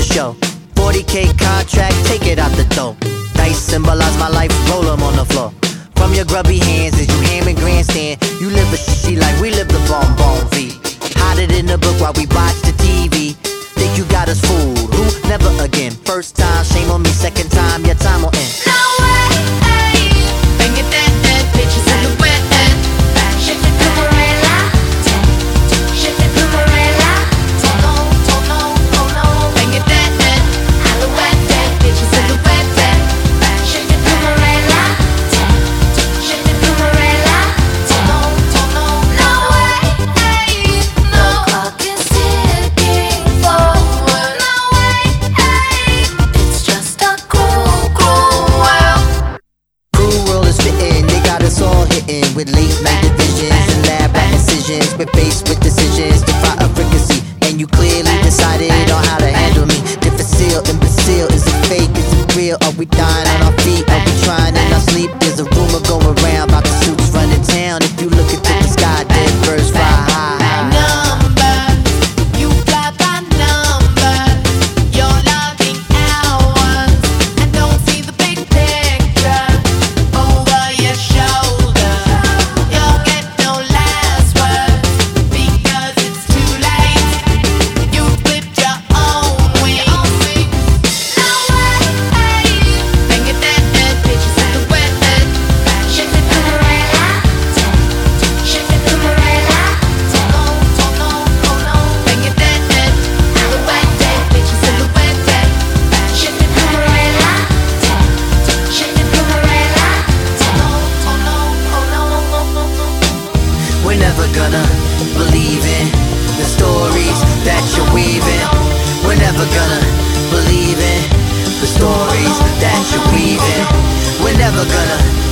show. 40K contract, take it out the door. Dice symbolize my life, roll them on the floor. From your grubby hands as you ham and grandstand. You live a she like we live the Bon Bon V. Hide it in the book while we watch the TV. Think you got us fooled, who? Never again. First time, shame on me, second time, your time will end. No way, bang it that bitches in the wet. Shift it Pumorella, shift it Pumorella. Oh no, bang it that alouette, bitches in the wet. Shift it Pumorella, shift it Pumorella. No way, no clock is ticking forward. No way, it's just a cruel world. Cruel world is fitting, they got us all hitting with late night divisions and lab rat incisions. We're faced with decisions to fight a frequency, and you clearly decided on how to handle me. Difficile, imbecile, is it fake, is it real? Are we dying on our feet, are we trying in our sleep? There's a rumor going around about the suits running town. If you look into the sky, dead birds fly high. You fly by numbers, you're logging hours, and don't see the big picture over your shoulder. You'll get no last words because it's too late. You flipped your own wings. No way, bang it that bitches in the wet. Shift it Pumorella, shift it Pumorella. Oh no, bang it that alouette, bitches in the wet. Shift it Pumorella, shift it Pumorella. Oh no. We're never gonna believe in the stories that you're weaving. We're never gonna believe in the stories that you're weaving. We're never gonna